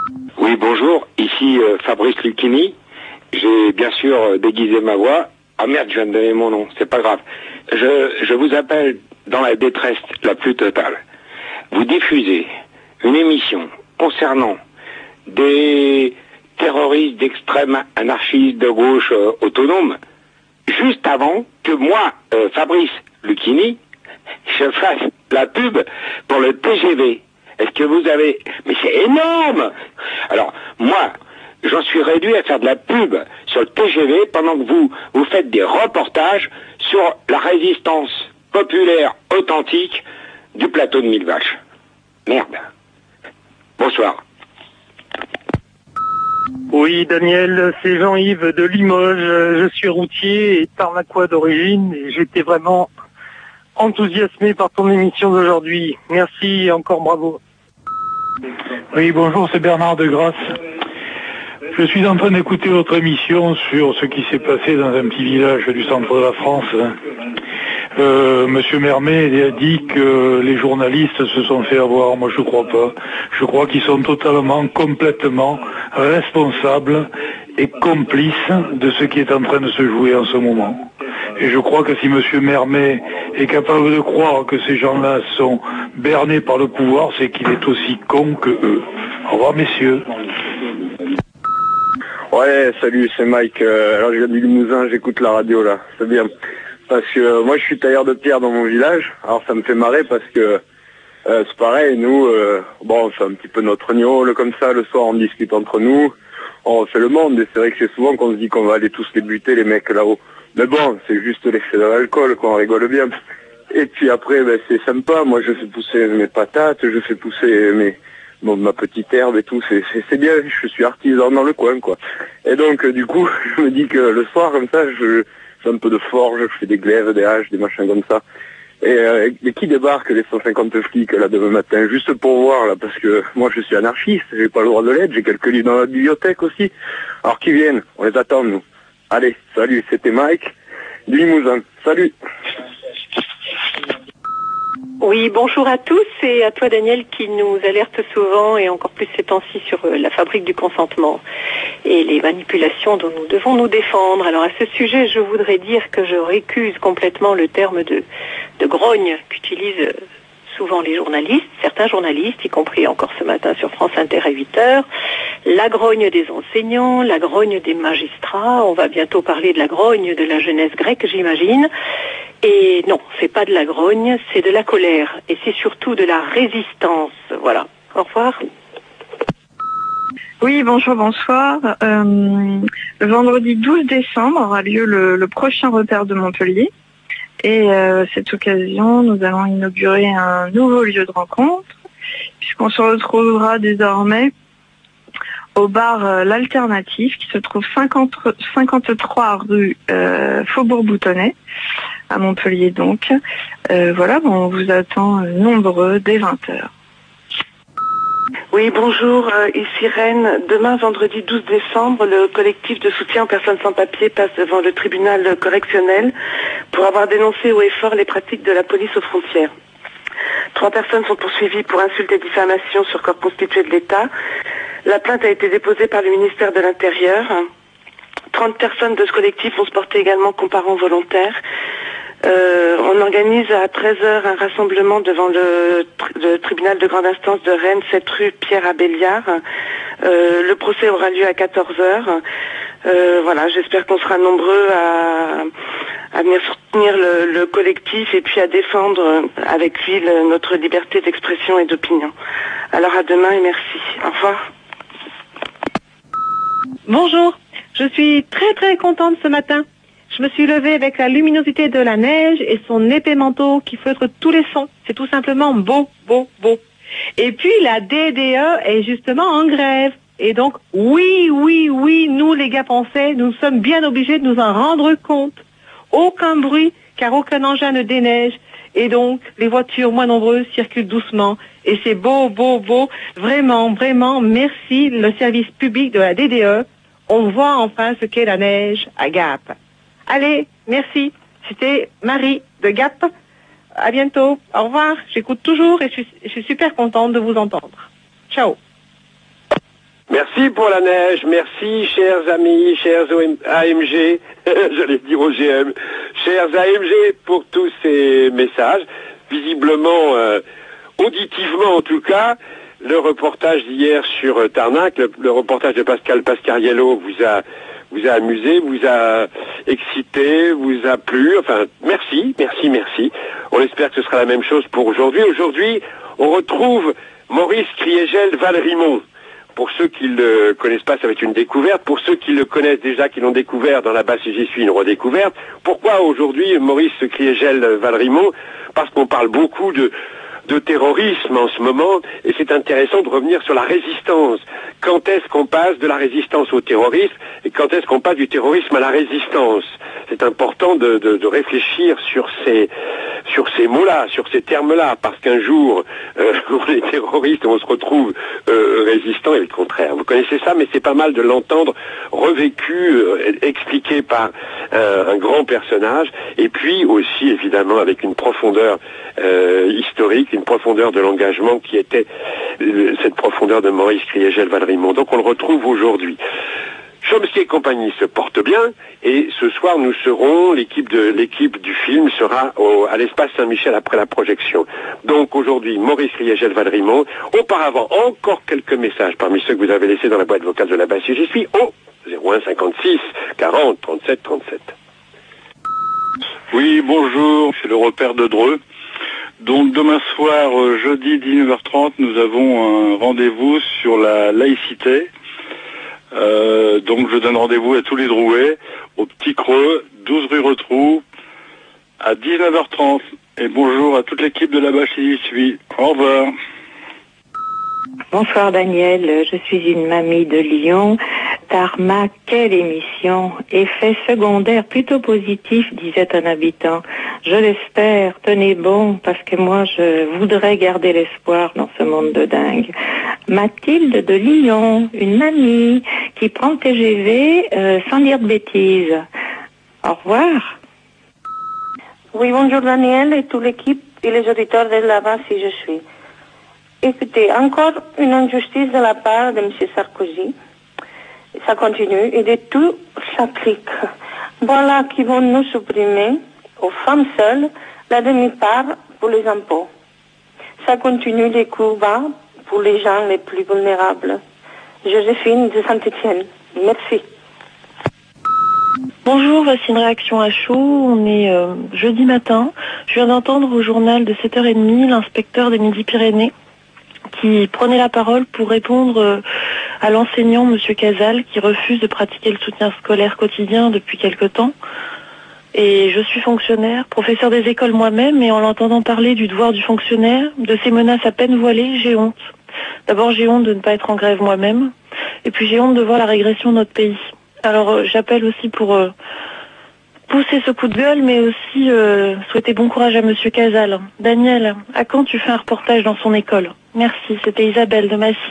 Oui, bonjour, ici Fabrice Lucchini. J'ai bien sûr déguisé ma voix. Ah merde, je viens de donner mon nom, c'est pas grave. Je vous appelle dans la détresse la plus totale. Vous diffusez une émission concernant des terroristes d'extrême anarchistes de gauche autonomes, juste avant que moi, Fabrice Lucchini, je fasse la pub pour le TGV. Est-ce que vous avez... Mais c'est énorme! Alors, moi, j'en suis réduit à faire de la pub sur le TGV pendant que vous faites des reportages sur la résistance populaire authentique du plateau de Mille Vaches. Merde. Bonsoir. Oui, Daniel, c'est Jean-Yves de Limoges. Je suis routier et tarnacois d'origine et j'étais vraiment enthousiasmé par ton émission d'aujourd'hui. Merci et encore bravo. Oui, bonjour, c'est Bernard de Grasse. Je suis en train d'écouter votre émission sur ce qui s'est passé dans un petit village du centre de la France. Monsieur Mermet a dit que les journalistes se sont fait avoir. Moi, je ne crois pas. Je crois qu'ils sont totalement, complètement responsables et complices de ce qui est en train de se jouer en ce moment. Et je crois que si Monsieur Mermet est capable de croire que ces gens-là sont bernés par le pouvoir, c'est qu'il est aussi con que eux. Au revoir, messieurs. Ouais, salut, c'est Mike. Alors je viens du Limousin, j'écoute la radio là. C'est bien. Parce que moi je suis tailleur de pierre dans mon village. Alors ça me fait marrer parce que c'est pareil, nous, bon, on fait un petit peu notre gnôle comme ça, le soir on discute entre nous, on refait le monde, et c'est vrai que c'est souvent qu'on se dit qu'on va aller tous les buter, les mecs là-haut. Mais bon, c'est juste l'effet de l'alcool, qu'on rigole bien. Et puis après, ben, c'est sympa, moi je fais pousser mes patates, je fais pousser ma petite herbe et tout, c'est bien, je suis artisan dans le coin, quoi. Et donc, du coup, je me dis que le soir, comme ça, je fais un peu de forge, je fais des glaives, des haches, des machins comme ça. Et qui débarque les 150 flics, là, demain matin, juste pour voir, là, parce que moi, je suis anarchiste, j'ai pas le droit de l'être, j'ai quelques livres dans la bibliothèque aussi. Alors, qu'ils viennent, on les attend, nous. Allez, salut, c'était Mike, du Limousin. Salut! Oui, bonjour à tous et à toi Daniel qui nous alerte souvent et encore plus ces temps-ci sur la fabrique du consentement et les manipulations dont nous devons nous défendre. Alors à ce sujet, je voudrais dire que je récuse complètement le terme de grogne qu'utilisent souvent les journalistes, certains journalistes, y compris encore ce matin sur France Inter à 8h, la grogne des enseignants, la grogne des magistrats, on va bientôt parler de la grogne de la jeunesse grecque, j'imagine. Et non, c'est pas de la grogne, c'est de la colère. Et c'est surtout de la résistance. Voilà. Au revoir. Oui, bonjour, bonsoir. Le vendredi 12 décembre aura lieu le prochain repère de Montpellier. Et cette occasion, nous allons inaugurer un nouveau lieu de rencontre, puisqu'on se retrouvera désormais au bar L'Alternative, qui se trouve 53 rue Faubourg-Boutonnet, à Montpellier donc. Voilà, bon, on vous attend nombreux dès 20h. Oui, bonjour, ici Rennes. Demain, vendredi 12 décembre, le collectif de soutien aux personnes sans papier passe devant le tribunal correctionnel pour avoir dénoncé haut et fort les pratiques de la police aux frontières. 3 personnes sont poursuivies pour insulte et diffamation sur corps constitué de l'État. La plainte a été déposée par le ministère de l'Intérieur. 30 personnes de ce collectif vont se porter également comme parents volontaires. On organise à 13h un rassemblement devant le tribunal de grande instance de Rennes, 7 rue Pierre Abéliard. Le procès aura lieu à 14h. Voilà, j'espère qu'on sera nombreux à venir soutenir le collectif et puis à défendre avec lui notre liberté d'expression et d'opinion. Alors à demain et merci. Au revoir. Bonjour, je suis très très contente ce matin. Je me suis levée avec la luminosité de la neige et son épais manteau qui feutre tous les sons. C'est tout simplement beau, beau, beau. Et puis la DDE est justement en grève. Et donc, oui, nous les gars français, nous sommes bien obligés de nous en rendre compte. Aucun bruit, car aucun engin ne déneige. Et donc, les voitures moins nombreuses circulent doucement. Et c'est beau, beau, beau. Vraiment, vraiment, merci le service public de la DDE. On voit enfin ce qu'est la neige à Gap. Allez, merci. C'était Marie de Gap. À bientôt. Au revoir. J'écoute toujours et je suis super contente de vous entendre. Ciao. Merci pour la neige, merci chers amis, chers AMG, j'allais dire OGM, chers AMG pour tous ces messages. Visiblement, auditivement en tout cas, le reportage d'hier sur Tarnac, le reportage de Pascal Pascariello vous a amusé, vous a excité, vous a plu, enfin merci. On espère que ce sera la même chose pour aujourd'hui. Aujourd'hui, on retrouve Maurice Kriégel-Valrimont. Pour ceux qui ne le connaissent pas, ça va être une découverte. Pour ceux qui le connaissent déjà, qui l'ont découvert dans la basse et j'y suis, une redécouverte. Pourquoi aujourd'hui Maurice Kriégel-Valrimont? Parce qu'on parle beaucoup de terrorisme en ce moment, et c'est intéressant de revenir sur la résistance. Quand est-ce qu'on passe de la résistance au terrorisme, et quand est-ce qu'on passe du terrorisme à la résistance? C'est important de réfléchir sur ces mots-là, sur ces termes-là, parce qu'un jour, on est terroriste et on se retrouve résistant, et le contraire. Vous connaissez ça, mais c'est pas mal de l'entendre revécu, expliqué par un grand personnage, et puis aussi, évidemment, avec une profondeur historique, une profondeur de l'engagement qui était cette profondeur de Maurice Kriégel-Valrimont. Donc on le retrouve aujourd'hui. Chomsky et compagnie se portent bien, et ce soir nous serons, l'équipe du film sera à l'espace Saint-Michel après la projection. Donc aujourd'hui, Maurice Kriégel-Valrimont. Auparavant, encore quelques messages parmi ceux que vous avez laissés dans la boîte vocale de la basse. J'y suis au 01 56 40 37 37. Oui, bonjour, c'est le repère de Dreux. Donc demain soir, jeudi 19h30, nous avons un rendez-vous sur la laïcité. Donc je donne rendez-vous à tous les Drouais, au Petit Creux, 12 rue Retroux, à 19h30. Et bonjour à toute l'équipe de la bâche et j'y suis. Au revoir. Bonsoir Daniel, je suis une mamie de Lyon. Tarmac, quelle émission! Effet secondaire plutôt positif, disait un habitant. Je l'espère, tenez bon, parce que moi je voudrais garder l'espoir dans ce monde de dingue. Mathilde de Lyon, une mamie qui prend le TGV sans dire de bêtises. Au revoir. Oui, bonjour Daniel et toute l'équipe et les auditeurs de là-bas si je suis. Écoutez, encore une injustice de la part de M. Sarkozy. Ça continue et de tout ça clique. Voilà qui vont nous supprimer, aux femmes seules, la demi-part pour les impôts. Ça continue les coups bas pour les gens les plus vulnérables. Joséphine de Saint-Étienne. Merci. Bonjour, voici une réaction à chaud. On est jeudi matin. Je viens d'entendre au journal de 7h30 l'inspecteur des Midi-Pyrénées qui prenait la parole pour répondre à l'enseignant, M. Casal, qui refuse de pratiquer le soutien scolaire quotidien depuis quelque temps. Et je suis fonctionnaire, professeur des écoles moi-même, et en l'entendant parler du devoir du fonctionnaire, de ces menaces à peine voilées, j'ai honte. D'abord, j'ai honte de ne pas être en grève moi-même, et puis j'ai honte de voir la régression de notre pays. Alors, j'appelle aussi pour pousser ce coup de gueule, mais aussi souhaiter bon courage à M. Casal. Daniel, à quand tu fais un reportage dans son école? Merci, c'était Isabelle de Massy.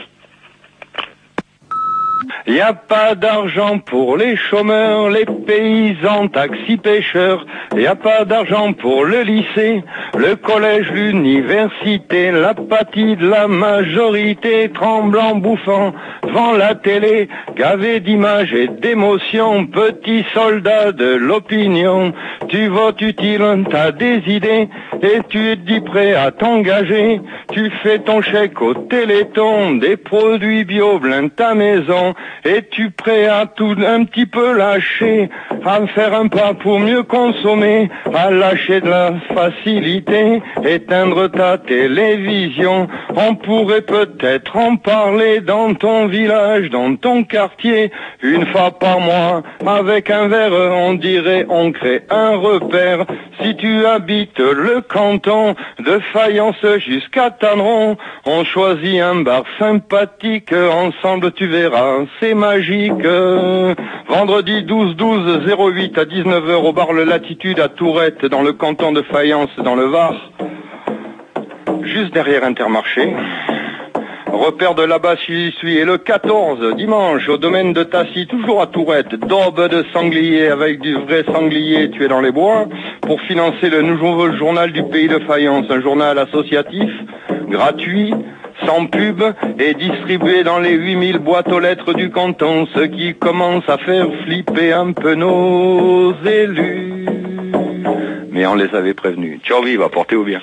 Il n'y a pas d'argent pour les chômeurs, les paysans, taxis-pêcheurs. Il n'y a pas d'argent pour le lycée, le collège, l'université. L'apathie de la majorité, tremblant, bouffant devant la télé, gavé d'images et d'émotions. Petit soldat de l'opinion, tu votes utile, t'as des idées et tu es dit prêt à t'engager. Tu fais ton chèque au Téléthon, des produits bio blindent ta maison. Es-tu prêt à tout un petit peu lâcher, à faire un pas pour mieux consommer, à lâcher de la facilité, éteindre ta télévision? On pourrait peut-être en parler dans ton village, dans ton quartier, une fois par mois, avec un verre, on dirait on crée un repère. Si tu habites le canton de Fayence jusqu'à Tanneron, on choisit un bar sympathique, ensemble tu verras, c'est magique. Vendredi 12-12-08 à 19h au bar Le Latitude à Tourette, dans le canton de Fayence, dans le Var, juste derrière Intermarché. Repère de là-bas si j'y suis. Et le 14, dimanche, au domaine de Tassy, toujours à Tourette, daube de sanglier avec du vrai sanglier tué dans les bois, pour financer le nouveau journal du pays de Fayence, un journal associatif, gratuit, sans pub et distribué dans les 8000 boîtes aux lettres du canton, ce qui commence à faire flipper un peu nos élus. Mais on les avait prévenus. Ciao viva, portez-vous bien.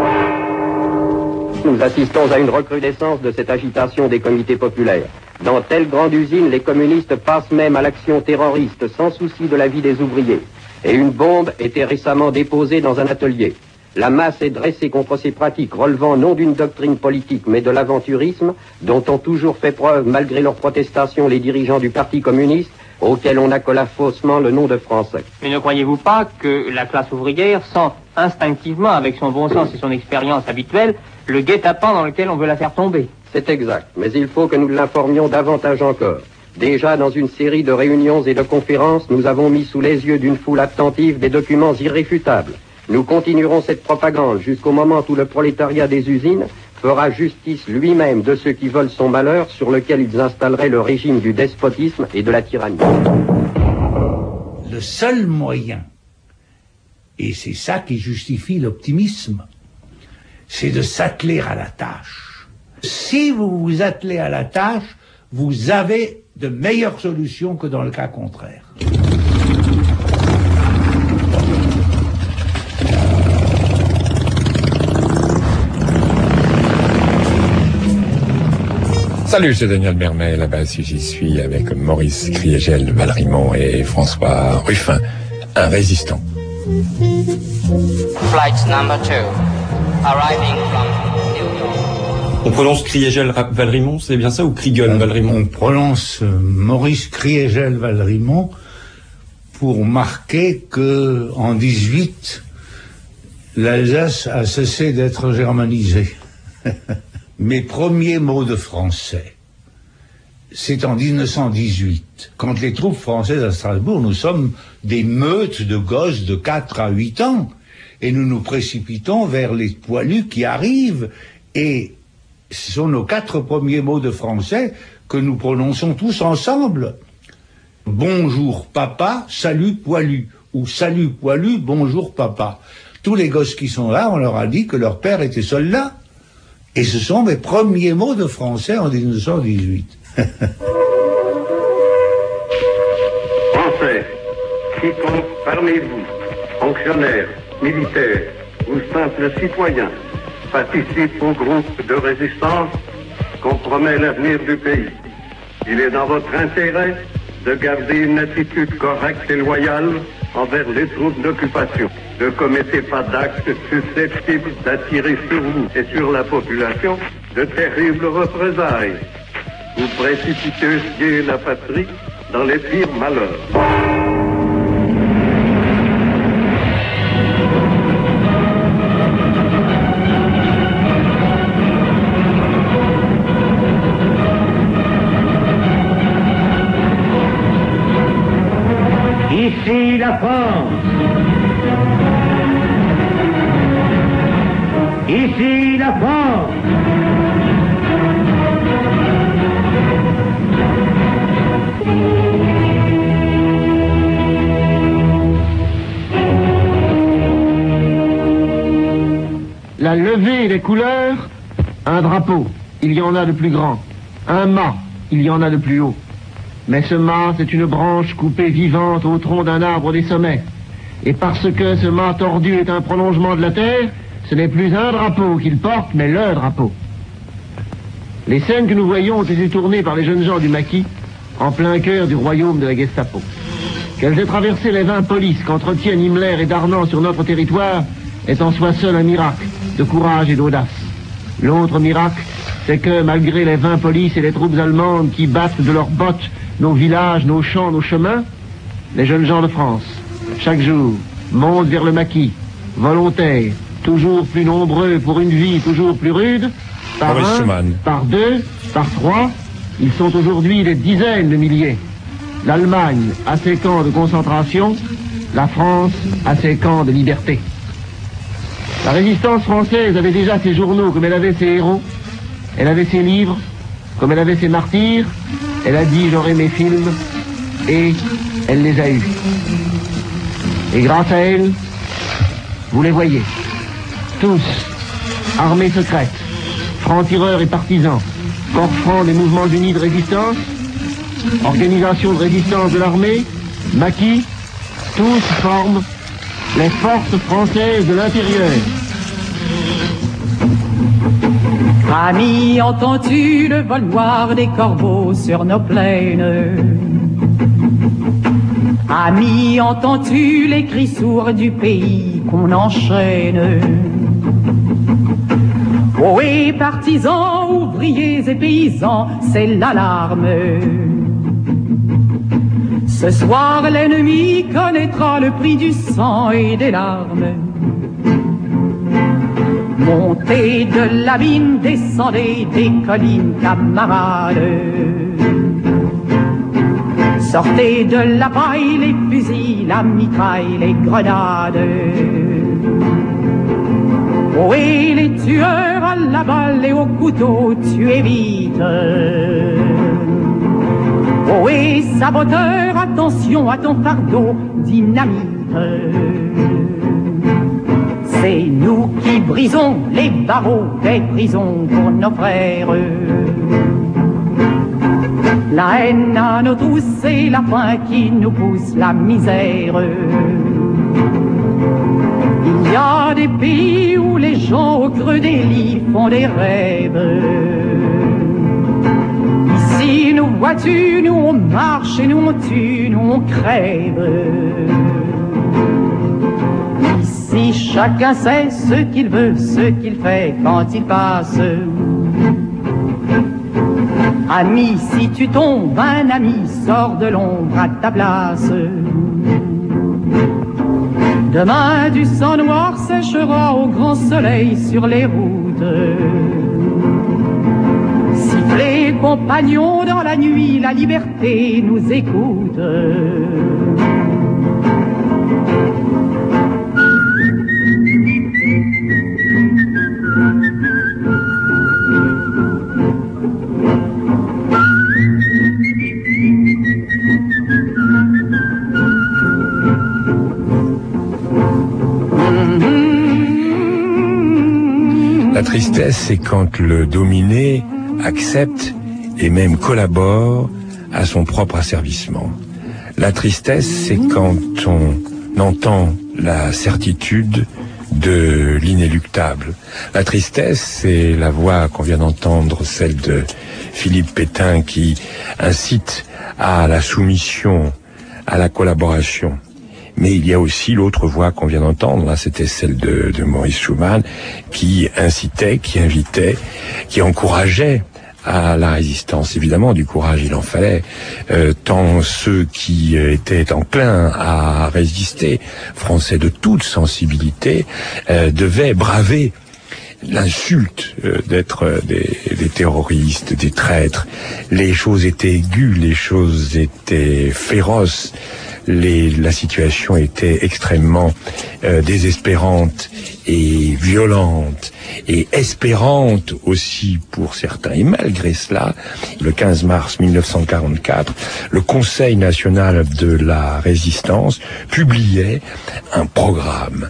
Nous assistons à une recrudescence de cette agitation des comités populaires. Dans telle grande usine, les communistes passent même à l'action terroriste sans souci de la vie des ouvriers. Et une bombe était récemment déposée dans un atelier. La masse est dressée contre ces pratiques relevant non d'une doctrine politique mais de l'aventurisme dont ont toujours fait preuve malgré leurs protestations les dirigeants du Parti communiste auquel on accola faussement le nom de Français. Mais ne croyez-vous pas que la classe ouvrière sent instinctivement, avec son bon sens et son expérience habituelle, le guet-apens dans lequel on veut la faire tomber? C'est exact, mais il faut que nous l'informions davantage encore. Déjà, dans une série de réunions et de conférences, nous avons mis sous les yeux d'une foule attentive des documents irréfutables. Nous continuerons cette propagande jusqu'au moment où le prolétariat des usines fera justice lui-même de ceux qui veulent son malheur, sur lequel ils installeraient le régime du despotisme et de la tyrannie. Le seul moyen, et c'est ça qui justifie l'optimisme, c'est de s'atteler à la tâche. Si vous vous attelez à la tâche, vous avez de meilleures solutions que dans le cas contraire. Salut, c'est Daniel Mermet, là-bas si j'y suis avec Maurice Kriegel-Valrimont et François Ruffin, un résistant. Flight number 2, arriving from New York. On prononce Kriegel-Valrimont, c'est bien ça, ou Kriegel-Valrimont? On prononce Maurice Kriegel-Valrimont pour marquer que en 18, l'Alsace a cessé d'être germanisée. Mes premiers mots de français, c'est en 1918. Quand les troupes françaises à Strasbourg, nous sommes des meutes de gosses de 4 à 8 ans. Et nous nous précipitons vers les poilus qui arrivent. Et ce sont nos 4 premiers mots de français que nous prononçons tous ensemble. Bonjour papa, salut poilu. Ou salut poilu, bonjour papa. Tous les gosses qui sont là, on leur a dit que leur père était soldat. Et ce sont mes premiers mots de français en 1918. Français, quiconque parmi vous, fonctionnaires, militaires ou simples citoyens, participe au groupe de résistance, compromet l'avenir du pays. Il est dans votre intérêt de garder une attitude correcte et loyale envers les troupes d'occupation. Ne commettez pas d'actes susceptibles d'attirer sur vous et sur la population de terribles représailles. Vous précipitez la patrie dans les pires malheurs. Ici la France. Ici la France. La levée des couleurs, un drapeau, il y en a de plus grand. Un mât, il y en a de plus haut. Mais ce mât, c'est une branche coupée vivante au tronc d'un arbre des sommets. Et parce que ce mât tordu est un prolongement de la terre, ce n'est plus un drapeau qu'il porte, mais le drapeau. Les scènes que nous voyons ont été tournées par les jeunes gens du maquis, en plein cœur du royaume de la Gestapo. Qu'elles aient traversé les 20 polices qu'entretiennent Himmler et Darnan sur notre territoire est en soi seul un miracle de courage et d'audace. L'autre miracle, c'est que malgré les 20 polices et les troupes allemandes qui battent de leurs bottes nos villages, nos champs, nos chemins, les jeunes gens de France, chaque jour, montent vers le maquis, volontaires, toujours plus nombreux pour une vie toujours plus rude, par un, par deux, par trois, ils sont aujourd'hui des dizaines de milliers. L'Allemagne a ses camps de concentration, la France a ses camps de liberté. La résistance française avait déjà ses journaux comme elle avait ses héros, elle avait ses livres, comme elle avait ses martyrs, elle a dit j'aurai mes films, et elle les a eus. Et grâce à elle, vous les voyez, tous, armée secrète, francs-tireurs et partisans, corps francs des mouvements unis de résistance, organisation de résistance de l'armée, maquis, tous forment les forces françaises de l'intérieur. Amis, entends-tu le vol noir des corbeaux sur nos plaines? Amis, entends-tu les cris sourds du pays qu'on enchaîne? Ohé, partisans, ouvriers et paysans, c'est l'alarme. Ce soir, l'ennemi connaîtra le prix du sang et des larmes. Montez de la mine, descendez des collines, camarades. Sortez de la paille, les fusils, la mitraille, les grenades. Oh, et les tueurs à la balle et au couteau, tuez vite. Oh, et saboteur, attention à ton fardeau, dynamite. C'est nous qui brisons les barreaux des prisons pour nos frères. La haine à nos trousses et la faim qui nous pousse la misère. Il y a des pays où les gens au creux des lits font des rêves. Ici, nous vois-tu, nous on marche et nous on tue, nous on crève. Ici, chacun sait ce qu'il veut, ce qu'il fait quand il passe. Ami, si tu tombes, un ami sort de l'ombre à ta place. Demain, du sang noir séchera au grand soleil sur les routes. Sifflez, compagnons, dans la nuit, la liberté nous écoute. La tristesse, c'est quand le dominé accepte et même collabore à son propre asservissement. La tristesse, c'est quand on entend la certitude de l'inéluctable. La tristesse, c'est la voix qu'on vient d'entendre, celle de Philippe Pétain, qui incite à la soumission, à la collaboration. Mais il y a aussi l'autre voix qu'on vient d'entendre, là c'était celle de Maurice Schumann, qui incitait, qui invitait, qui encourageait à la résistance. Évidemment, du courage il en fallait, tant ceux qui étaient enclins à résister, français de toute sensibilité, devaient braver l'insulte d'être des terroristes, des traîtres. Les choses étaient aiguës, les choses étaient féroces. La situation était extrêmement désespérante et violente et espérante aussi pour certains. Et malgré cela, le 15 mars 1944, le Conseil national de la résistance publiait un programme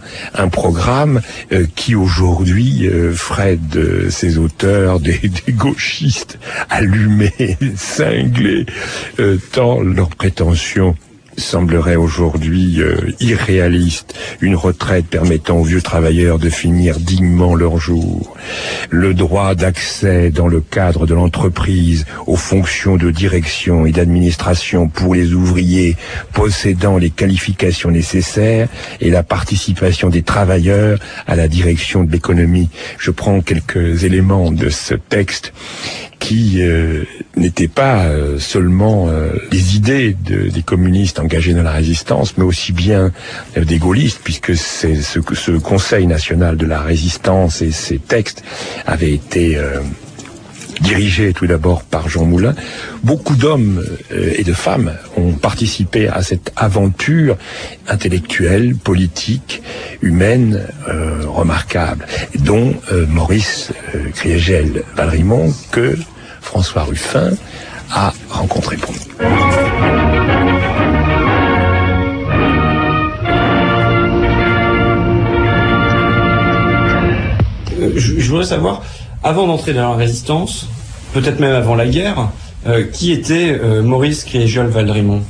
qui aujourd'hui ferait de ses auteurs des gauchistes allumés, cinglés, tant leurs prétentions semblerait aujourd'hui irréaliste, une retraite permettant aux vieux travailleurs de finir dignement leur jour, le droit d'accès dans le cadre de l'entreprise aux fonctions de direction et d'administration pour les ouvriers possédant les qualifications nécessaires et la participation des travailleurs à la direction de l'économie. Je prends quelques éléments de ce texte qui n'étaient pas seulement les idées des communistes engagés dans la résistance, mais aussi bien des gaullistes, puisque c'est ce Conseil national de la résistance et ces textes avaient été dirigés tout d'abord par Jean Moulin. Beaucoup d'hommes et de femmes ont participé à cette aventure intellectuelle, politique, humaine, remarquable, dont Maurice Kriégel-Valrimont, que François Ruffin a rencontré pour nous. Je voudrais savoir, Avant d'entrer dans la résistance, peut-être même avant la guerre, qui était Maurice Kriégeol-Valdrimont?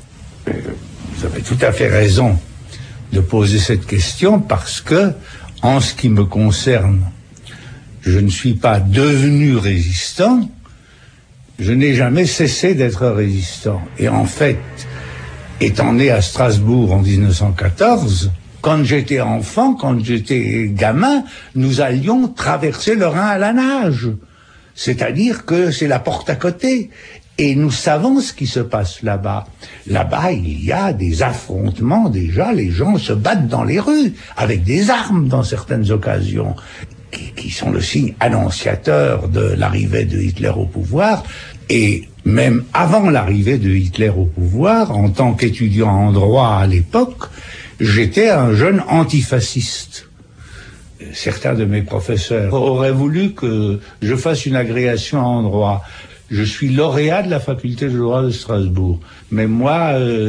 Vous avez tout à fait raison de poser cette question parce que, en ce qui me concerne, je ne suis pas devenu résistant, je n'ai jamais cessé d'être résistant. Et en fait, étant né à Strasbourg en 1914, quand j'étais enfant, quand j'étais gamin, nous allions traverser le Rhin à la nage. C'est-à-dire que c'est la porte à côté. Et nous savons ce qui se passe là-bas. Là-bas, il y a des affrontements déjà, les gens se battent dans les rues, avec des armes dans certaines occasions, qui sont le signe annonciateur de l'arrivée de Hitler au pouvoir. Et même avant l'arrivée de Hitler au pouvoir, en tant qu'étudiant en droit à l'époque, j'étais un jeune antifasciste. Certains de mes professeurs auraient voulu que je fasse une agrégation en droit. Je suis lauréat de la faculté de droit de Strasbourg. Mais moi,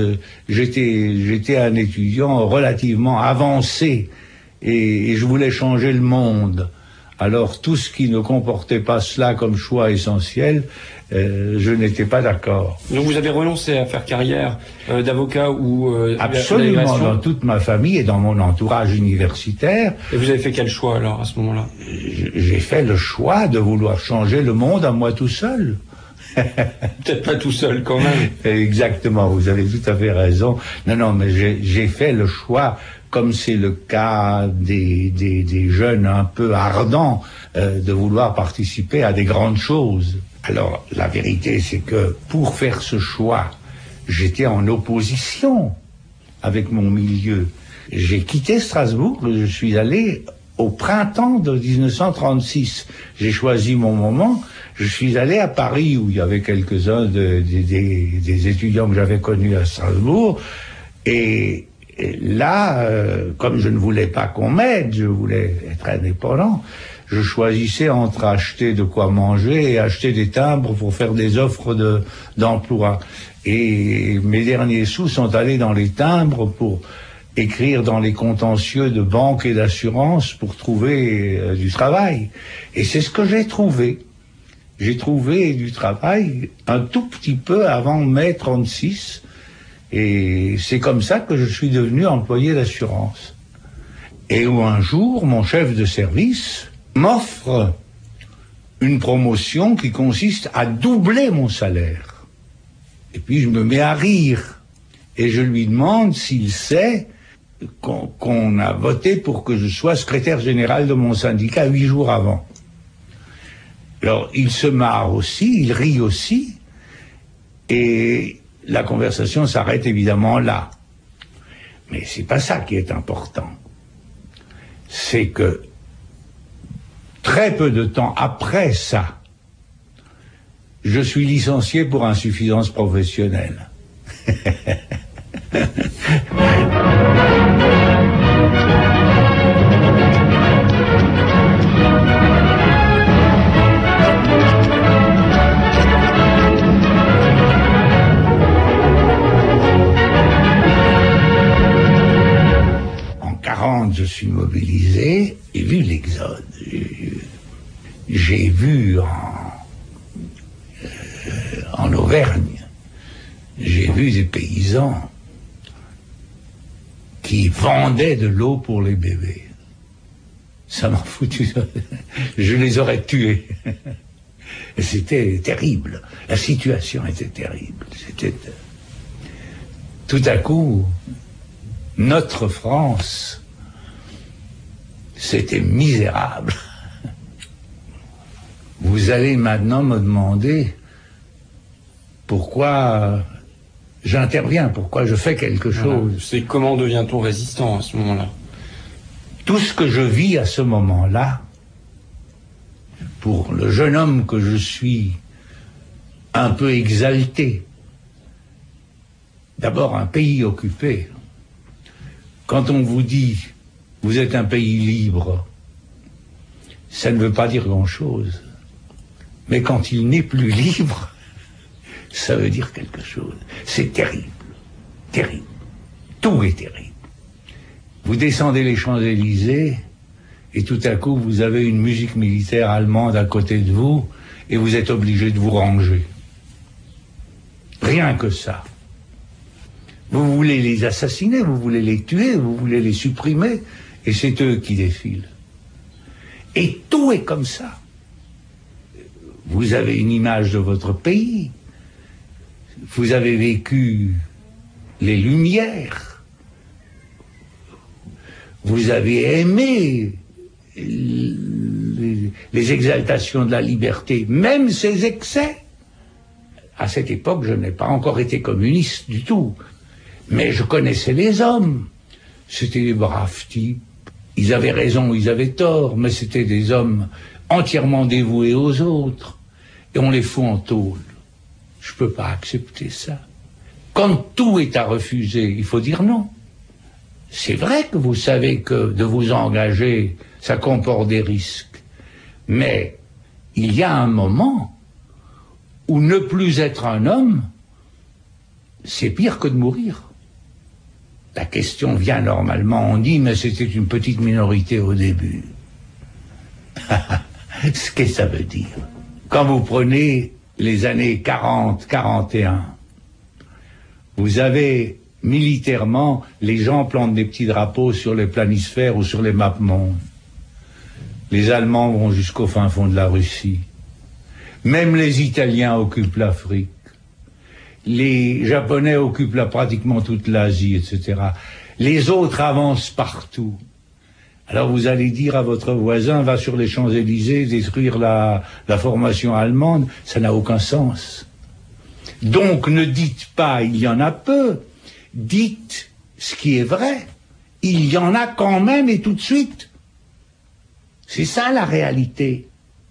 j'étais un étudiant relativement avancé et je voulais changer le monde. Alors tout ce qui ne comportait pas cela comme choix essentiel, je n'étais pas d'accord. Donc vous avez renoncé à faire carrière d'avocat ou Absolument, dans toute ma famille et dans mon entourage universitaire. Et vous avez fait quel choix alors à ce moment-là? J'ai fait le choix de vouloir changer le monde à moi tout seul. Peut-être pas tout seul quand même. Exactement, vous avez tout à fait raison. Non, mais j'ai fait le choix, comme c'est le cas des jeunes un peu ardents, de vouloir participer à des grandes choses. Alors, la vérité, c'est que pour faire ce choix, j'étais en opposition avec mon milieu. J'ai quitté Strasbourg, je suis allé au printemps de 1936. J'ai choisi mon moment. Je suis allé à Paris où il y avait quelques-uns des étudiants que j'avais connus à Strasbourg. Et là, comme je ne voulais pas qu'on m'aide, je voulais être indépendant, je choisissais entre acheter de quoi manger et acheter des timbres pour faire des offres d'emploi. Et mes derniers sous sont allés dans les timbres pour écrire dans les contentieux de banque et d'assurance pour trouver du travail. Et c'est ce que j'ai trouvé. J'ai trouvé du travail un tout petit peu avant mai 36. Et c'est comme ça que je suis devenu employé d'assurance. Et où un jour, mon chef de service m'offre une promotion qui consiste à doubler mon salaire. Et puis je me mets à rire. Et je lui demande s'il sait qu'on a voté pour que je sois secrétaire général de mon syndicat 8 jours avant. Alors il se marre aussi, il rit aussi, et la conversation s'arrête évidemment là. Mais c'est pas ça qui est important. C'est que très peu de temps après ça, je suis licencié pour insuffisance professionnelle. Je suis mobilisé, j'ai vu l'exode, j'ai vu en Auvergne, j'ai vu des paysans qui vendaient de l'eau pour les bébés. Ça m'a foutu, je les aurais tués. C'était terrible, la situation était terrible. C'était tout à coup, notre France, c'était misérable. Vous allez maintenant me demander pourquoi j'interviens, pourquoi je fais quelque chose. Voilà. C'est comment devient-on résistant à ce moment-là? Tout ce que je vis à ce moment-là, pour le jeune homme que je suis, un peu exalté, d'abord un pays occupé. Quand on vous dit vous êtes un pays libre, ça ne veut pas dire grand-chose. Mais quand il n'est plus libre, ça veut dire quelque chose. C'est terrible, terrible. Tout est terrible. Vous descendez les Champs-Élysées et tout à coup vous avez une musique militaire allemande à côté de vous et vous êtes obligé de vous ranger. Rien que ça. Vous voulez les assassiner, vous voulez les tuer, vous voulez les supprimer, et c'est eux qui défilent. Et tout est comme ça. Vous avez une image de votre pays, vous avez vécu les Lumières, vous avez aimé les exaltations de la liberté, même ses excès. À cette époque, je n'ai pas encore été communiste du tout, mais je connaissais les hommes. C'était des braves types. Ils avaient raison, ils avaient tort, mais c'était des hommes entièrement dévoués aux autres. Et on les fout en tôle. Je ne peux pas accepter ça. Quand tout est à refuser, il faut dire non. C'est vrai que vous savez que de vous engager, ça comporte des risques. Mais il y a un moment où ne plus être un homme, c'est pire que de mourir. La question vient normalement, on dit, mais c'était une petite minorité au début. Ce que ça veut dire. Quand vous prenez les années 40-41, vous avez militairement, les gens plantent des petits drapeaux sur les planisphères ou sur les maps-mondes. Les Allemands vont jusqu'au fin fond de la Russie. Même les Italiens occupent l'Afrique. Les Japonais occupent pratiquement toute l'Asie, etc. Les autres avancent partout. Alors vous allez dire à votre voisin, va sur les Champs-Élysées détruire la formation allemande, ça n'a aucun sens. Donc ne dites pas il y en a peu, dites ce qui est vrai. Il y en a quand même et tout de suite. C'est ça la réalité.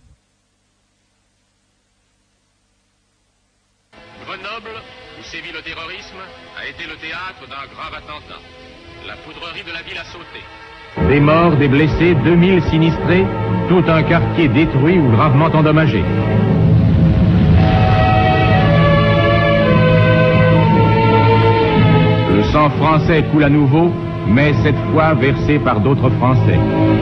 Grenoble, où sévit le terrorisme, a été le théâtre d'un grave attentat. La poudrerie de la ville a sauté. Des morts, des blessés, 2000 sinistrés, tout un quartier détruit ou gravement endommagé. Le sang français coule à nouveau, mais cette fois versé par d'autres Français.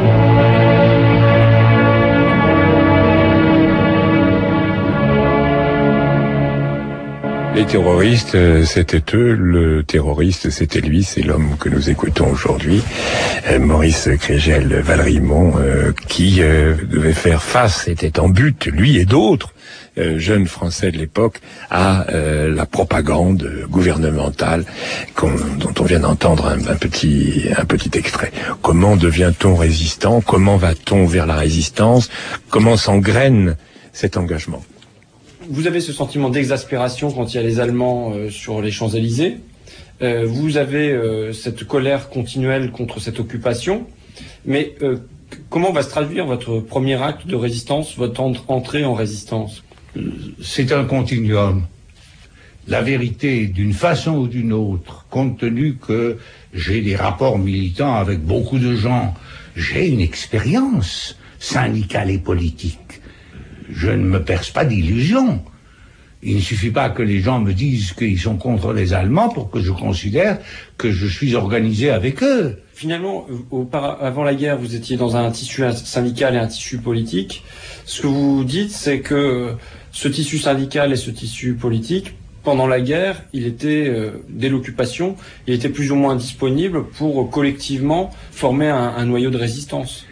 Les terroristes, c'était eux. Le terroriste, c'était lui. C'est l'homme que nous écoutons aujourd'hui, Maurice Kriegel-Valrimont, qui devait faire face, était en but, lui et d'autres jeunes Français de l'époque, à la propagande gouvernementale dont on vient d'entendre un petit extrait. Comment devient-on résistant? Comment va-t-on vers la résistance? Comment s'engraine cet engagement? Vous avez ce sentiment d'exaspération quand il y a les Allemands sur les Champs-Élysées. Vous avez cette colère continuelle contre cette occupation. Mais comment va se traduire votre premier acte de résistance, votre entrée en résistance? C'est un continuum. La vérité, d'une façon ou d'une autre, compte tenu que j'ai des rapports militants avec beaucoup de gens, j'ai une expérience syndicale et politique. Je ne me perce pas d'illusions. Il ne suffit pas que les gens me disent qu'ils sont contre les Allemands pour que je considère que je suis organisé avec eux. Finalement, avant la guerre, vous étiez dans un tissu syndical et un tissu politique. Ce que vous dites, c'est que ce tissu syndical et ce tissu politique, pendant la guerre, il était, dès l'occupation, il était plus ou moins disponible pour collectivement former un noyau de résistance.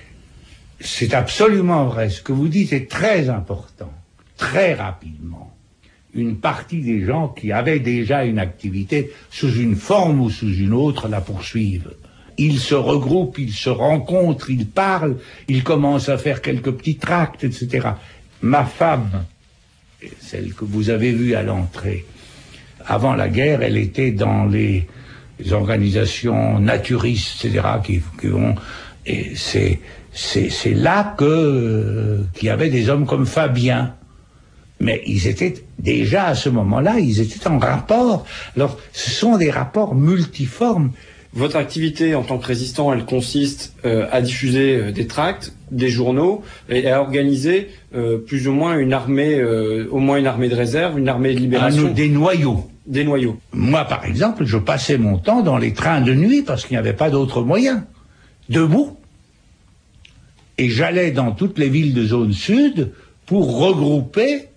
C'est absolument vrai. Ce que vous dites est très important. Très rapidement, une partie des gens qui avaient déjà une activité sous une forme ou sous une autre la poursuivent. Ils se regroupent, ils se rencontrent, ils parlent, ils commencent à faire quelques petits tracts, etc. Ma femme, celle que vous avez vue à l'entrée, avant la guerre, elle était dans les organisations naturistes, etc., qui vont... Et c'est là qu'il y avait des hommes comme Fabien. Mais ils étaient déjà à ce moment-là, ils étaient en rapport. Alors, ce sont des rapports multiformes. Votre activité en tant que résistant, elle consiste à diffuser des tracts, des journaux, et à organiser plus ou moins une armée, au moins une armée de réserve, une armée de libération. Des noyaux. Des noyaux. Moi, par exemple, je passais mon temps dans les trains de nuit parce qu'il n'y avait pas d'autre moyen. Debout. Et j'allais dans toutes les villes de zone sud pour regrouper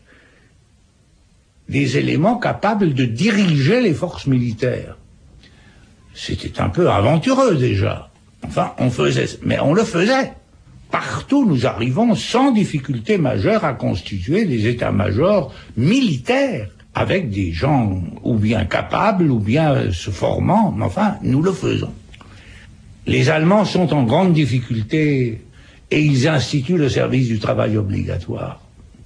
des éléments capables de diriger les forces militaires. C'était un peu aventureux déjà. Enfin, mais on le faisait. Partout, nous arrivons sans difficulté majeure à constituer des états-majors militaires avec des gens ou bien capables ou bien se formant, mais enfin, nous le faisons. Les Allemands sont en grande difficulté et ils instituent le service du travail obligatoire.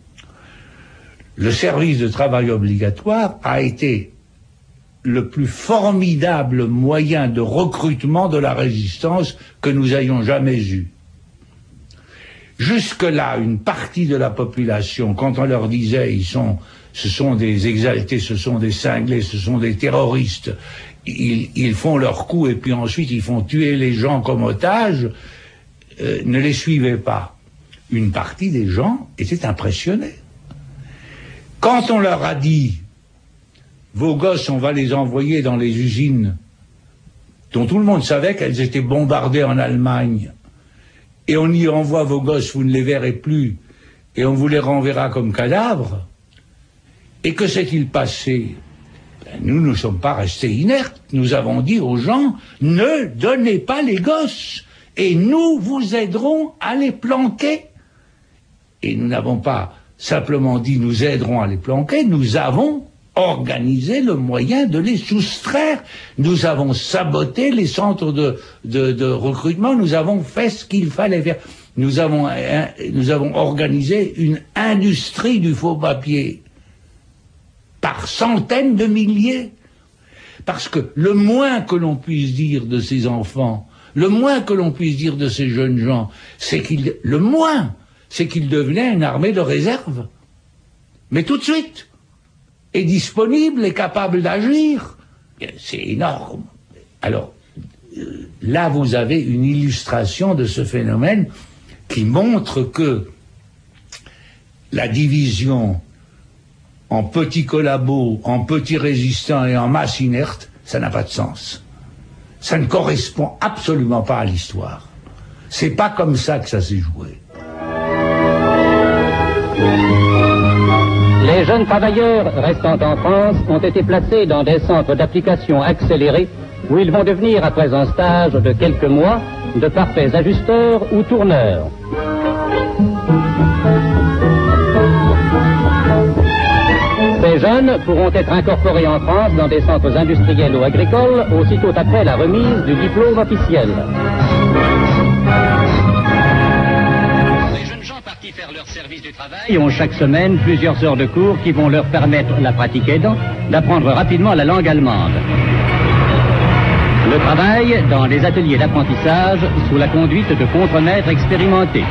Le service de travail obligatoire a été le plus formidable moyen de recrutement de la résistance que nous ayons jamais eu. Jusque-là, une partie de la population, quand on leur disait ce sont des exaltés, ce sont des cinglés, ce sont des terroristes, ils font leur coup et puis ensuite ils font tuer les gens comme otages, ne les suivait pas. Une partie des gens était impressionnée. Quand on leur a dit vos gosses, on va les envoyer dans les usines dont tout le monde savait qu'elles étaient bombardées en Allemagne, et on y envoie vos gosses, vous ne les verrez plus, et on vous les renverra comme cadavres, et que s'est-il passé? Nous ne sommes pas restés inertes, nous avons dit aux gens, ne donnez pas les gosses, et nous vous aiderons à les planquer. Et nous n'avons pas simplement dit nous aiderons à les planquer, nous avons organisé le moyen de les soustraire. Nous avons saboté les centres de recrutement, nous avons fait ce qu'il fallait faire. Nous avons organisé une industrie du faux papier par centaines de milliers. Parce que le moins que l'on puisse dire de ces enfants, le moins que l'on puisse dire de ces jeunes gens, c'est qu'ils devenaient une armée de réserve. Mais tout de suite. Et disponible et capable d'agir. C'est énorme. Alors, là, vous avez une illustration de ce phénomène qui montre que la division en petits collabos, en petits résistants et en masse inerte, ça n'a pas de sens. Ça ne correspond absolument pas à l'histoire. C'est pas comme ça que ça s'est joué. Les jeunes travailleurs restant en France ont été placés dans des centres d'application accélérés où ils vont devenir, après un stage de quelques mois, de parfaits ajusteurs ou tourneurs. Ces jeunes pourront être incorporés en France dans des centres industriels ou agricoles aussitôt après la remise du diplôme officiel. Ils ont chaque semaine plusieurs heures de cours qui vont leur permettre, la pratique aidant, d'apprendre rapidement la langue allemande. Le travail dans les ateliers d'apprentissage sous la conduite de contremaîtres expérimentés.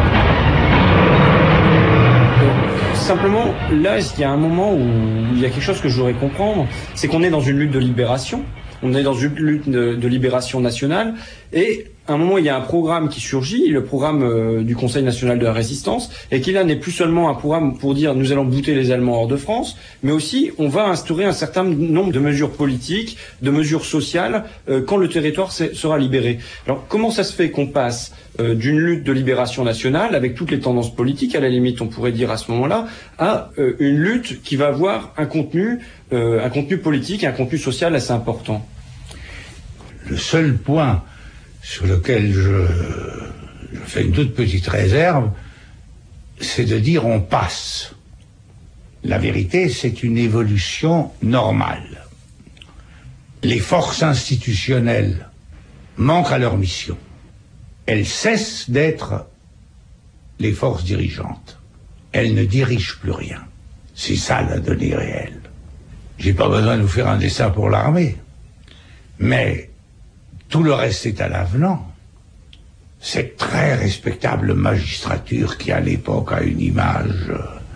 Simplement, là, il y a un moment où il y a quelque chose que je voudrais comprendre, c'est qu'on est dans une lutte de libération, on est dans une lutte de libération nationale, et à un moment, il y a un programme qui surgit, le programme du Conseil national de la résistance, et qui là n'est plus seulement un programme pour dire nous allons bouter les Allemands hors de France, mais aussi on va instaurer un certain nombre de mesures politiques, de mesures sociales, quand le territoire sera libéré. Alors comment ça se fait qu'on passe d'une lutte de libération nationale, avec toutes les tendances politiques, à la limite on pourrait dire à ce moment-là, à une lutte qui va avoir un contenu politique, un contenu social assez important? Le seul point sur lequel je fais une toute petite réserve, c'est de dire on passe. La vérité, c'est une évolution normale. Les forces institutionnelles manquent à leur mission. Elles cessent d'être les forces dirigeantes. Elles ne dirigent plus rien. C'est ça la donnée réelle. J'ai pas besoin de vous faire un dessin pour l'armée, mais tout le reste est à l'avenant. Cette très respectable magistrature qui, à l'époque, a une image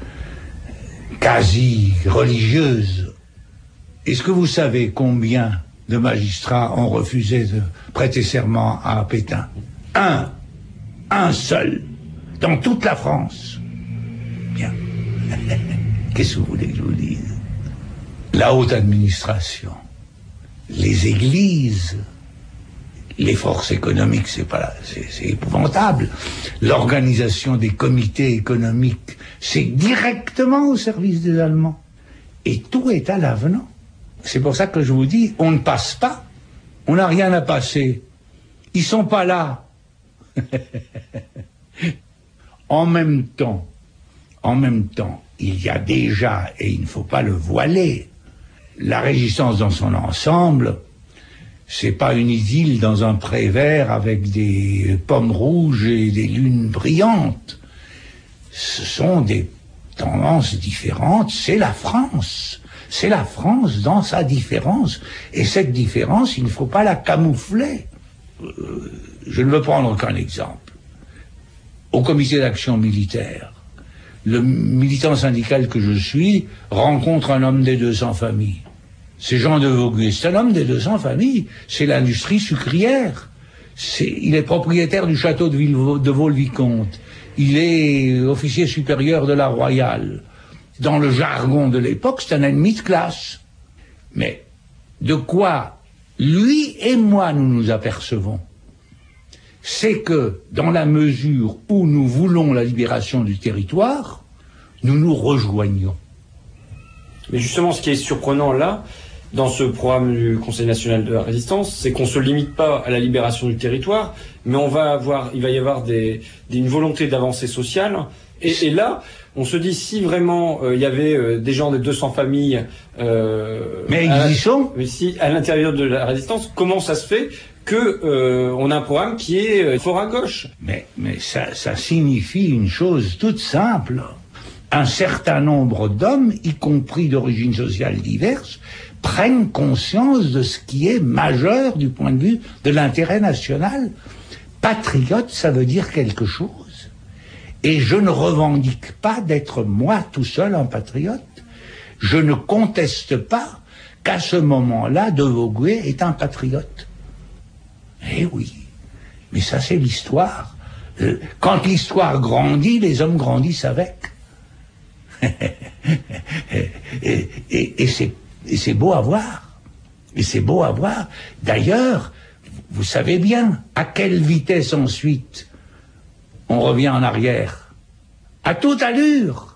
quasi religieuse. Est-ce que vous savez combien de magistrats ont refusé de prêter serment à Pétain? Un seul, dans toute la France. Bien. Qu'est-ce que vous voulez que je vous dise? La haute administration, les églises, Les forces économiques, c'est épouvantable. L'organisation des comités économiques, c'est directement au service des Allemands. Et tout est à l'avenant. C'est pour ça que je vous dis, on ne passe pas. On n'a rien à passer. Ils sont pas là. En même temps, il y a déjà, et il ne faut pas le voiler, la résistance dans son ensemble, c'est pas une idylle dans un pré vert avec des pommes rouges et des lunes brillantes. Ce sont des tendances différentes, c'est la France. C'est la France dans sa différence. Et cette différence, il ne faut pas la camoufler. Je ne veux prendre qu'un exemple. Au comité d'action militaire, le militant syndical que je suis rencontre un homme des 200 familles. C'est Jean de Vogüé, c'est un homme des 200 familles, c'est l'industrie sucrière. Il est propriétaire du château de Vaux-le-Vicomte. Il est officier supérieur de la Royale. Dans le jargon de l'époque, c'est un ennemi de classe. Mais de quoi lui et moi nous nous apercevons, c'est que dans la mesure où nous voulons la libération du territoire, nous nous rejoignons. Mais justement, ce qui est surprenant là, dans ce programme du Conseil national de la résistance, c'est qu'on ne se limite pas à la libération du territoire, mais il va y avoir une volonté d'avancée sociale. Et là, on se dit, si vraiment il y avait des gens des 200 familles... mais ils y sont. Mais si, à l'intérieur de la résistance, comment ça se fait on a un programme qui est fort à gauche? Mais ça signifie une chose toute simple. Un certain nombre d'hommes, y compris d'origines sociales diverses, prennent conscience de ce qui est majeur du point de vue de l'intérêt national. Patriote, ça veut dire quelque chose. Et je ne revendique pas d'être moi tout seul un patriote. Je ne conteste pas qu'à ce moment-là, de Vogüé est un patriote. Eh oui, mais ça c'est l'histoire. Quand l'histoire grandit, les hommes grandissent avec. et c'est beau à voir. Et c'est beau à voir. D'ailleurs, vous savez bien à quelle vitesse ensuite on revient en arrière. À toute allure.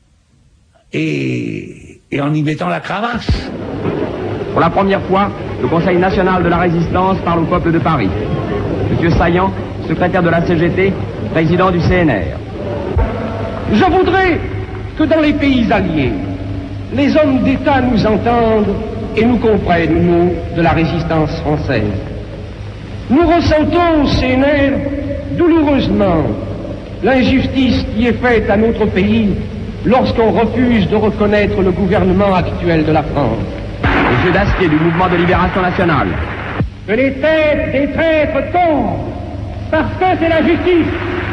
Et en y mettant la cravache. Pour la première fois, le Conseil national de la résistance parle au peuple de Paris. Monsieur Saillant, secrétaire de la CGT, président du CNR. Je voudrais que dans les pays alliés, les hommes d'État nous entendent et nous comprennent, nous, de la résistance française. Nous ressentons au CNR douloureusement l'injustice qui est faite à notre pays lorsqu'on refuse de reconnaître le gouvernement actuel de la France. Monsieur Dastier du mouvement de libération nationale. Que les têtes des traîtres tombent, parce que c'est la justice.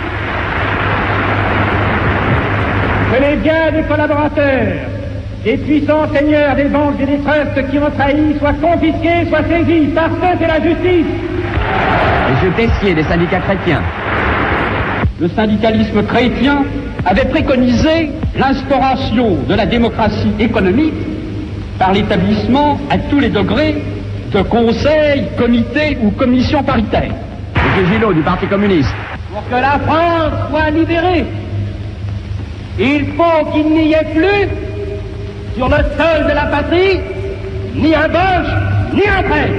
Que les biens des collaborateurs, des puissants seigneurs des banques et des trusts qui ont trahi soient confisqués, soient saisis, parce que c'est la justice. Monsieur Tessier des syndicats chrétiens. Le syndicalisme chrétien avait préconisé l'instauration de la démocratie économique par l'établissement à tous les degrés de conseils, comités ou commissions paritaires. Monsieur Gillot du Parti communiste. Pour que la France soit libérée, il faut qu'il n'y ait plus sur le sol de la patrie ni un boche ni un traître.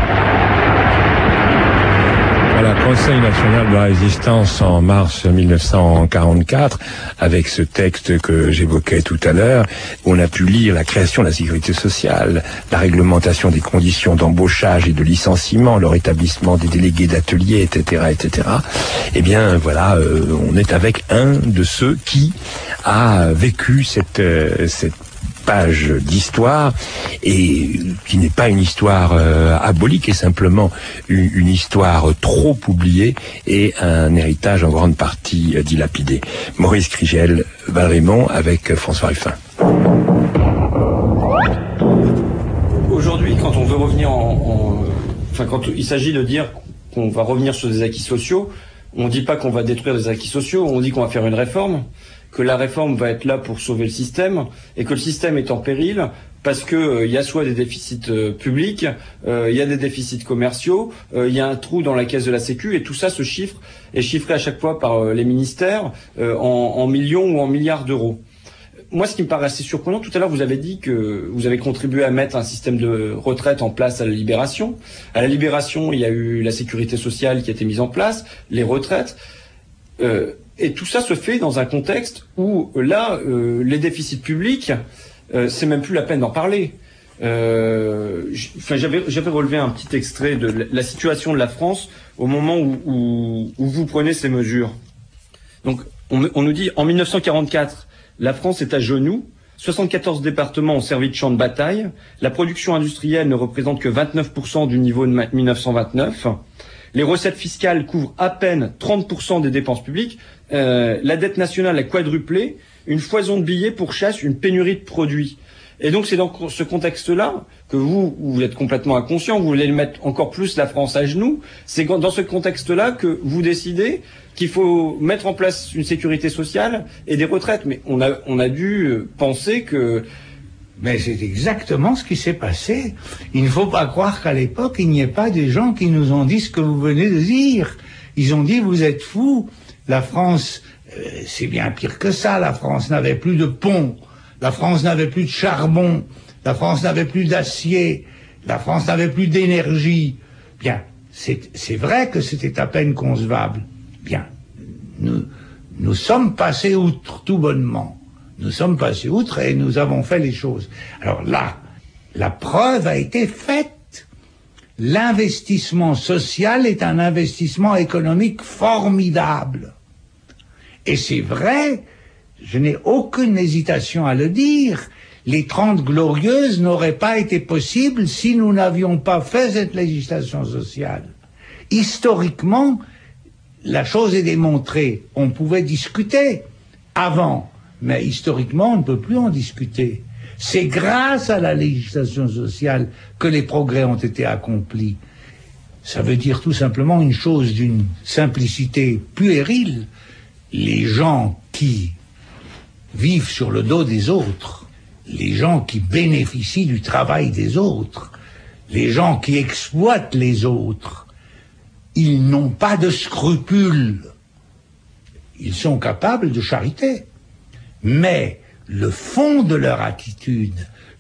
Voilà, Conseil national de la résistance en mars 1944, avec ce texte que j'évoquais tout à l'heure, où on a pu lire la création de la sécurité sociale, la réglementation des conditions d'embauchage et de licenciement, le rétablissement des délégués d'atelier, etc., etc. Eh bien, voilà, on est avec un de ceux qui a vécu cette page d'histoire, et qui n'est pas une histoire abolie, qui est simplement une histoire trop oubliée et un héritage en grande partie dilapidé. Maurice Krigel, Valrimont, avec François Ruffin. Aujourd'hui, quand on veut revenir quand il s'agit de dire qu'on va revenir sur des acquis sociaux, on ne dit pas qu'on va détruire des acquis sociaux, on dit qu'on va faire une réforme, que la réforme va être là pour sauver le système, et que le système est en péril parce que il y a soit des déficits publics, il y a des déficits commerciaux, il y a un trou dans la caisse de la Sécu, et tout ça est chiffré à chaque fois par les ministères en millions ou en milliards d'euros. Moi, ce qui me paraît assez surprenant, tout à l'heure, vous avez dit que vous avez contribué à mettre un système de retraite en place à la Libération. À la Libération, il y a eu la sécurité sociale qui a été mise en place, les retraites. Et tout ça se fait dans un contexte où, là, les déficits publics, c'est même plus la peine d'en parler. J'avais relevé un petit extrait de la situation de la France au moment où vous prenez ces mesures. Donc, on nous dit, en 1944, la France est à genoux, 74 départements ont servi de champ de bataille, la production industrielle ne représente que 29% du niveau de 1929, les recettes fiscales couvrent à peine 30% des dépenses publiques, la dette nationale a quadruplé, une foison de billets pourchasse une pénurie de produits. Et donc c'est dans ce contexte-là que vous êtes complètement inconscient, vous voulez mettre encore plus la France à genoux. C'est dans ce contexte-là que vous décidez qu'il faut mettre en place une sécurité sociale et des retraites. Mais on a dû penser que... Mais c'est exactement ce qui s'est passé. Il ne faut pas croire qu'à l'époque, il n'y ait pas des gens qui nous ont dit ce que vous venez de dire. Ils ont dit, vous êtes fous, la France, c'est bien pire que ça, la France n'avait plus de ponts. La France n'avait plus de charbon, la France n'avait plus d'acier, la France n'avait plus d'énergie. Bien, c'est vrai que c'était à peine concevable. Bien, nous sommes passés outre tout bonnement. Nous sommes passés outre et nous avons fait les choses. Alors là, la preuve a été faite. L'investissement social est un investissement économique formidable. Et c'est vrai, je n'ai aucune hésitation à le dire, les 30 Glorieuses n'auraient pas été possibles si nous n'avions pas fait cette législation sociale. Historiquement, la chose est démontrée. On pouvait discuter avant, mais historiquement, on ne peut plus en discuter. C'est grâce à la législation sociale que les progrès ont été accomplis. Ça veut dire tout simplement une chose d'une simplicité puérile. Les gens qui vivent sur le dos des autres, les gens qui bénéficient du travail des autres, les gens qui exploitent les autres, ils n'ont pas de scrupules. Ils sont capables de charité. Mais le fond de leur attitude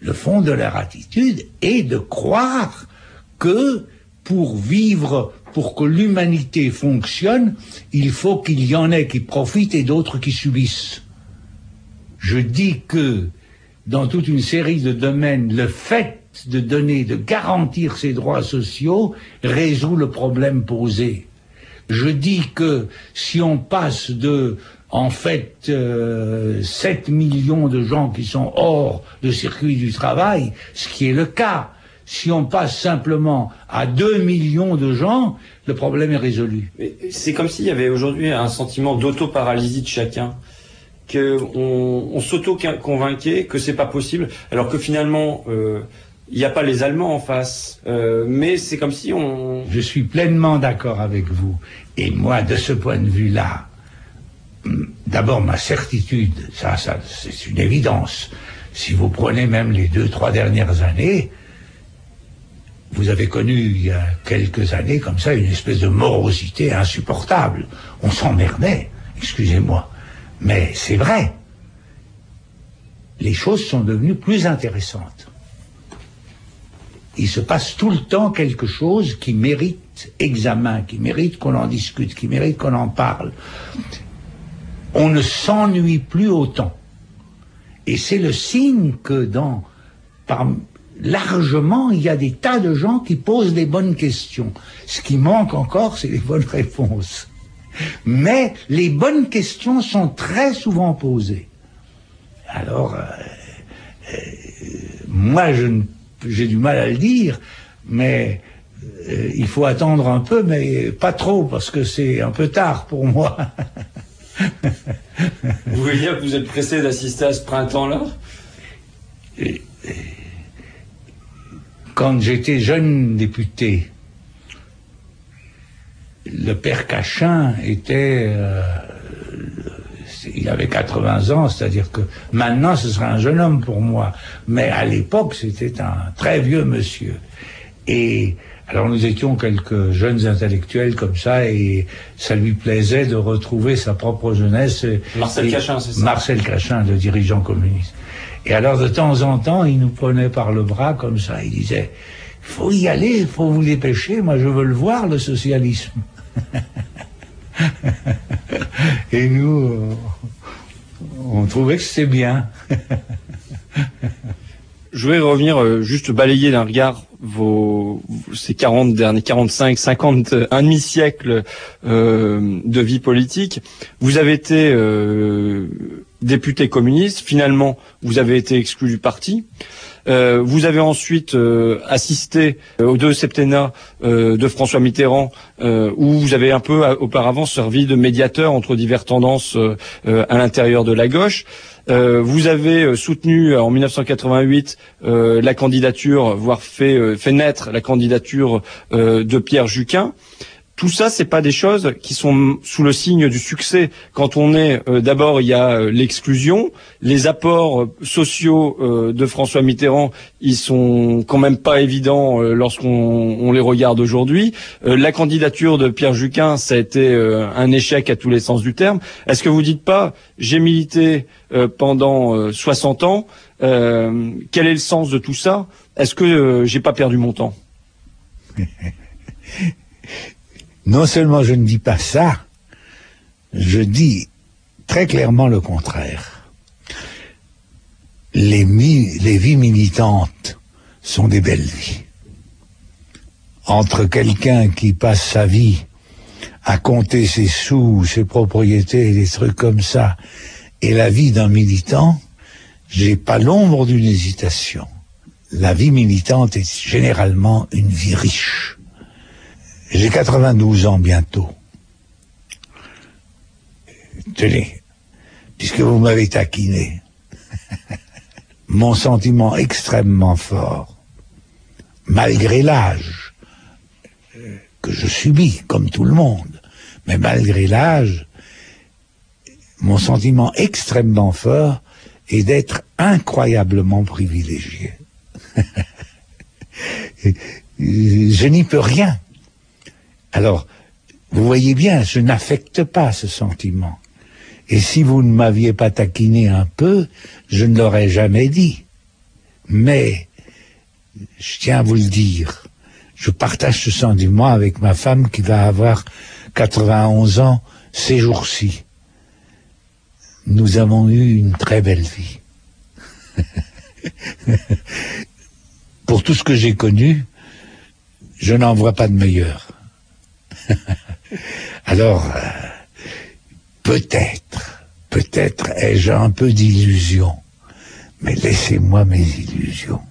est de croire que pour vivre, pour que l'humanité fonctionne, il faut qu'il y en ait qui profitent et d'autres qui subissent. Je dis que dans toute une série de domaines, le fait de garantir ces droits sociaux résout le problème posé. Je dis que si on passe de, 7 millions de gens qui sont hors de circuit du travail, ce qui est le cas, si on passe simplement à 2 millions de gens, le problème est résolu. C'est comme s'il y avait aujourd'hui un sentiment d'auto-paralysie de chacun. On s'auto-convainquait que c'est pas possible, alors que finalement, il n'y a pas les Allemands en face. Mais c'est comme si on... Je suis pleinement d'accord avec vous. Et moi, de ce point de vue-là, d'abord ma certitude, ça c'est une évidence. Si vous prenez même les 2-3 dernières années, vous avez connu il y a quelques années comme ça une espèce de morosité insupportable. On s'emmerdait, excusez-moi. Mais c'est vrai. Les choses sont devenues plus intéressantes. Il se passe tout le temps quelque chose qui mérite examen, qui mérite qu'on en discute, qui mérite qu'on en parle. On ne s'ennuie plus autant. Et c'est le signe que largement, il y a des tas de gens qui posent des bonnes questions. Ce qui manque encore, c'est les bonnes réponses. Mais les bonnes questions sont très souvent posées. Alors, moi, j'ai du mal à le dire, mais il faut attendre un peu, mais pas trop, parce que c'est un peu tard pour moi. Vous voulez dire que vous êtes pressé d'assister à ce printemps-là ? Quand j'étais jeune député, le père Cachin était... il avait 80 ans, c'est-à-dire que maintenant ce serait un jeune homme pour moi. Mais à l'époque, c'était un très vieux monsieur. Et alors nous étions quelques jeunes intellectuels comme ça, et ça lui plaisait de retrouver sa propre jeunesse. Marcel Cachin, c'est ça? Marcel Cachin, le dirigeant communiste. Et alors de temps en temps, il nous prenait par le bras comme ça, il disait « faut y aller, il faut vous dépêcher, moi je veux le voir, le socialisme ». Et nous, on trouvait que c'était bien. Je vais revenir, juste balayer d'un regard ces 40 derniers, 45, 50, un demi-siècle de vie politique. Vous avez été député communiste, finalement vous avez été exclu du parti. Vous avez ensuite assisté aux 2 septennats de François Mitterrand, où vous avez un peu auparavant servi de médiateur entre diverses tendances à l'intérieur de la gauche. Vous avez soutenu en 1988 la candidature, voire fait naître la candidature de Pierre Juquin. Tout ça, c'est pas des choses qui sont sous le signe du succès. Quand on est, d'abord, il y a l'exclusion, les apports sociaux de François Mitterrand, ils sont quand même pas évidents lorsqu'on les regarde aujourd'hui. La candidature de Pierre Juquin, ça a été un échec à tous les sens du terme. Est-ce que vous dites pas, j'ai milité pendant 60 ans, quel est le sens de tout ça? Est-ce que j'ai pas perdu mon temps? Non seulement je ne dis pas ça, je dis très clairement le contraire. Les vies militantes sont des belles vies. Entre quelqu'un qui passe sa vie à compter ses sous, ses propriétés et des trucs comme ça, et la vie d'un militant, j'ai pas l'ombre d'une hésitation. La vie militante est généralement une vie riche. J'ai 92 ans bientôt. Tenez, puisque vous m'avez taquiné, mon sentiment extrêmement fort, malgré l'âge que je subis, comme tout le monde, mais malgré l'âge, mon sentiment extrêmement fort est d'être incroyablement privilégié. Je n'y peux rien. Alors, vous voyez bien, je n'affecte pas ce sentiment. Et si vous ne m'aviez pas taquiné un peu, je ne l'aurais jamais dit. Mais, je tiens à vous le dire, je partage ce sentiment avec ma femme qui va avoir 91 ans ces jours-ci. Nous avons eu une très belle vie. Pour tout ce que j'ai connu, je n'en vois pas de meilleur. Alors, peut-être ai-je un peu d'illusion, mais laissez-moi mes illusions.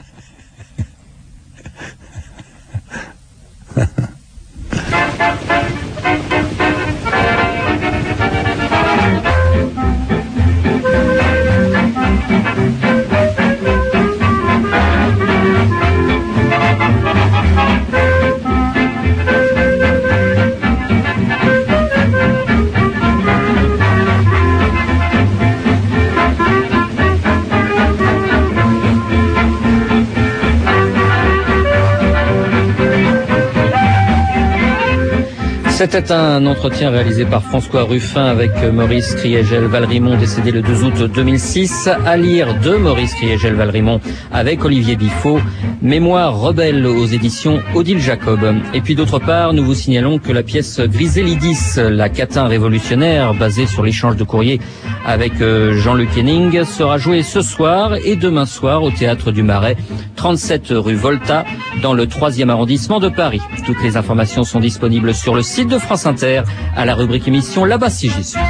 C'était un entretien réalisé par François Ruffin avec Maurice Kriégel-Valrimont, décédé le 2 août 2006, à lire de Maurice Kriégel-Valrimont avec Olivier Biffaut, Mémoire rebelle aux éditions Odile Jacob. Et puis d'autre part, nous vous signalons que la pièce Griselidis, la catin révolutionnaire, basée sur l'échange de courrier avec Jean-Luc Henning, sera jouée ce soir et demain soir au Théâtre du Marais, 37 rue Volta, dans le 3e arrondissement de Paris. Toutes les informations sont disponibles sur le site de France Inter, à la rubrique émission Là-bas si j'y suis.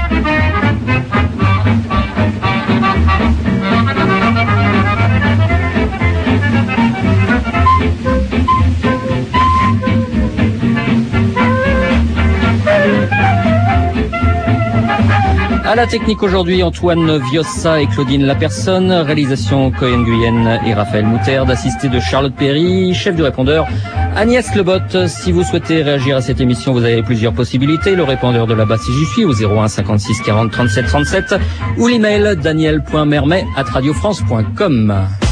À la technique aujourd'hui, Antoine Viossa et Claudine Lapersonne. Réalisation Cohen Guyenne et Raphaël Moutarde, assisté de Charlotte Perry, chef du répondeur Agnès Lebotte. Si vous souhaitez réagir à cette émission, vous avez plusieurs possibilités. Le répondeur de là-bas si j'y suis au 01 56 40 37 37 ou l'email daniel.mermet@radiofrance.com.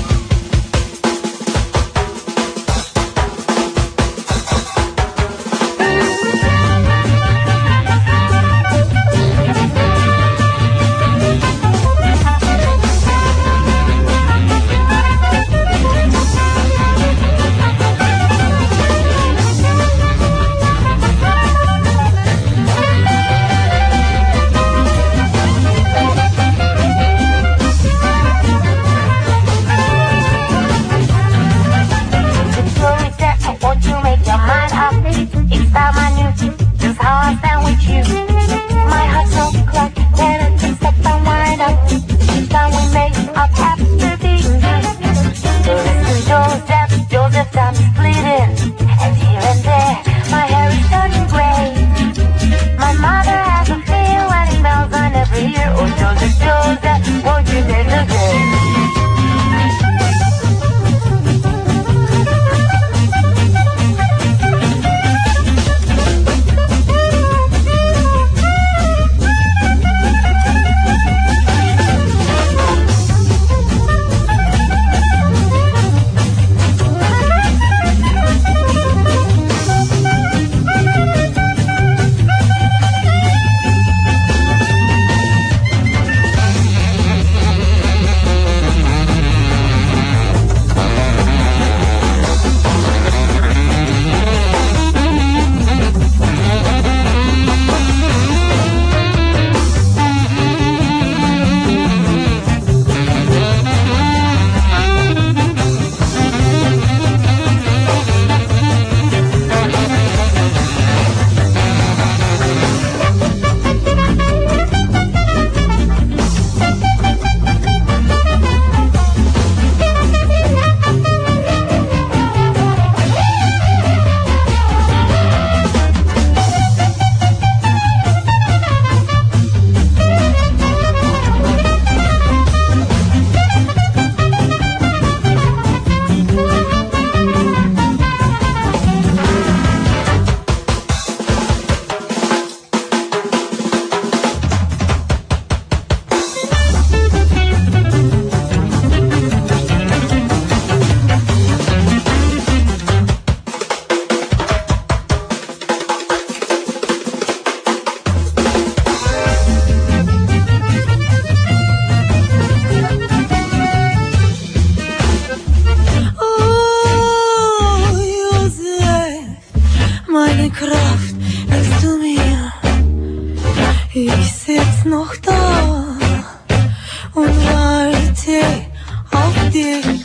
Ich sitz noch da und warte auf dich.